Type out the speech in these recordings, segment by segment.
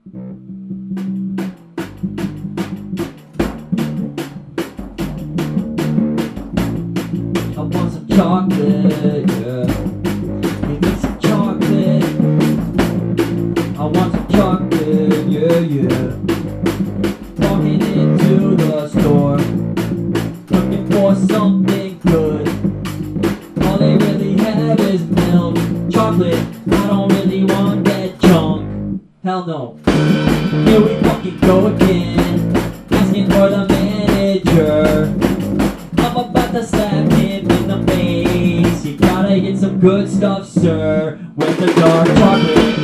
I want some chocolate, yeah. Give me some chocolate. I want some chocolate, yeah, yeah. Walking into the store, looking for something good. All they really have is milk, chocolate. I don't really want that junk. Hell no. Here we fucking go again, asking for the manager. I'm about to slap him in the face. You gotta get some good stuff, sir, with the dark chocolate.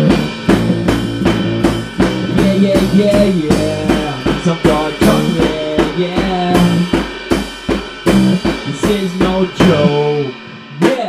Yeah, yeah, yeah, yeah. I need some dark chocolate, yeah. This is no joke, yeah.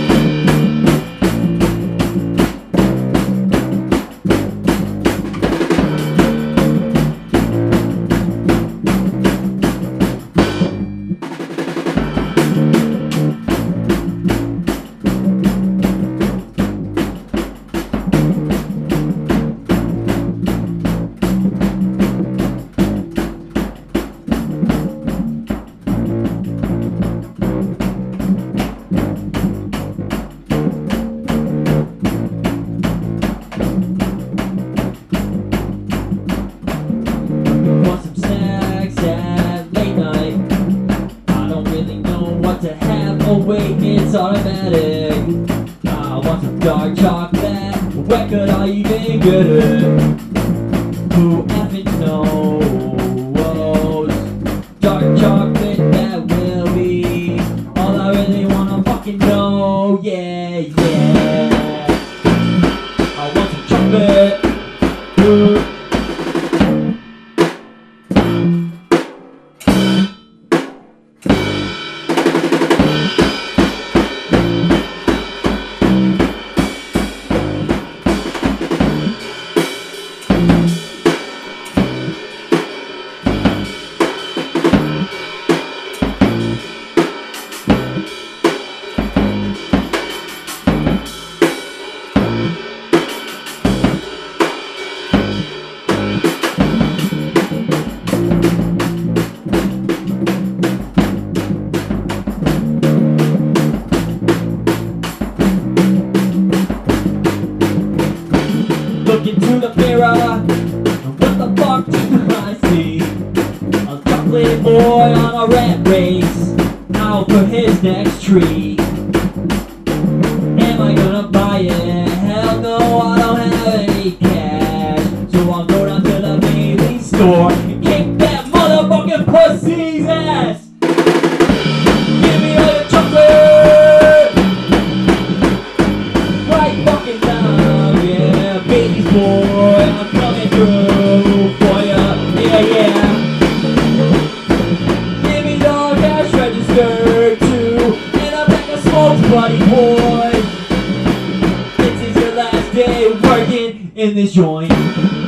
Want some snacks at late night. I don't really know what to have. Oh wait, it's automatic. I want some dark chocolate. Where could I even get it? Who effing knows? Dark chocolate, that will be all I really wanna fucking know. Yeah, yeah. I want some chocolate. Ooh. Look into the mirror, what the fuck do I see? A chocolate boy on a rat race, out for his next treat. Am I gonna buy it? Hell no, I don't have any cash. So I'll go down to the baby store and kick that motherfucking pussy's ass. Give me all your chocolate right fucking now, yeah. Baby's boy, I'm coming through for ya, yeah, yeah. Give me the cash register too, and a pack of smokes, buddy boy. This is your last day working in this joint.